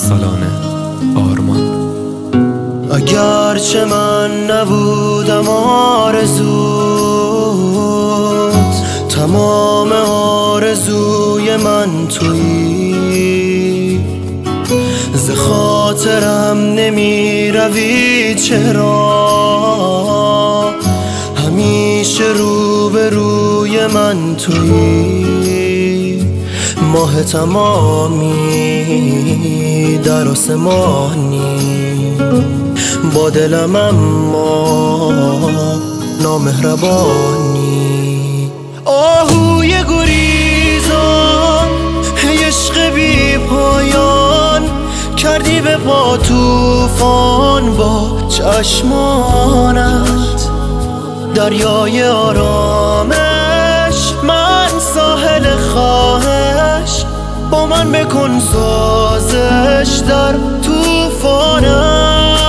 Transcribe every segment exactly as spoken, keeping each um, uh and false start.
ارسلان آرمان. اگرچه من نبودم آرزوت، تمام آرزوی من تویی. ز خاطرم نمی روی چرا، همیشه روبروی من تویی. ماه تمامی در آسمانی، با دلم اما نامهربانی. آهوی گریزان عشق بی پایان، کردی به پا طوفان با چشمانت. دریای آرامش، من ساحل خواهش، با من بکن سازش در طوفانت.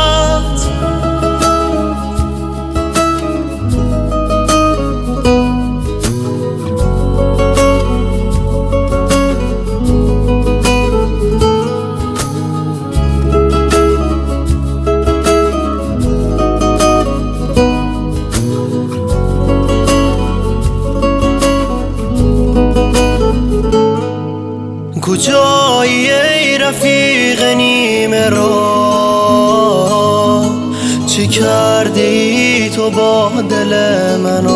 کجایی ای رفیق نیمه راه، چه کرده ای تو با دل من؟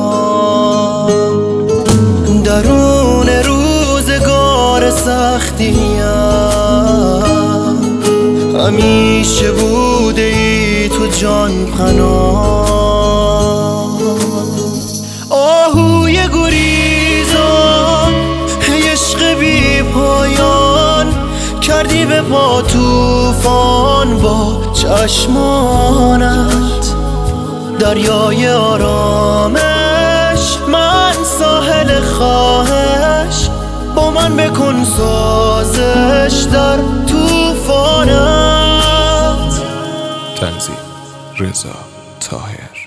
درون روزگار سختیم همیشه بوده ای تو جان پناه. آهوی گریزان عشق بی پایان، کردی به پا طوفان با چشمانت. دریای آرامش، من ساحل خواهش، با من بکن سازش در طوفانت. تنظیم رضا طاهر.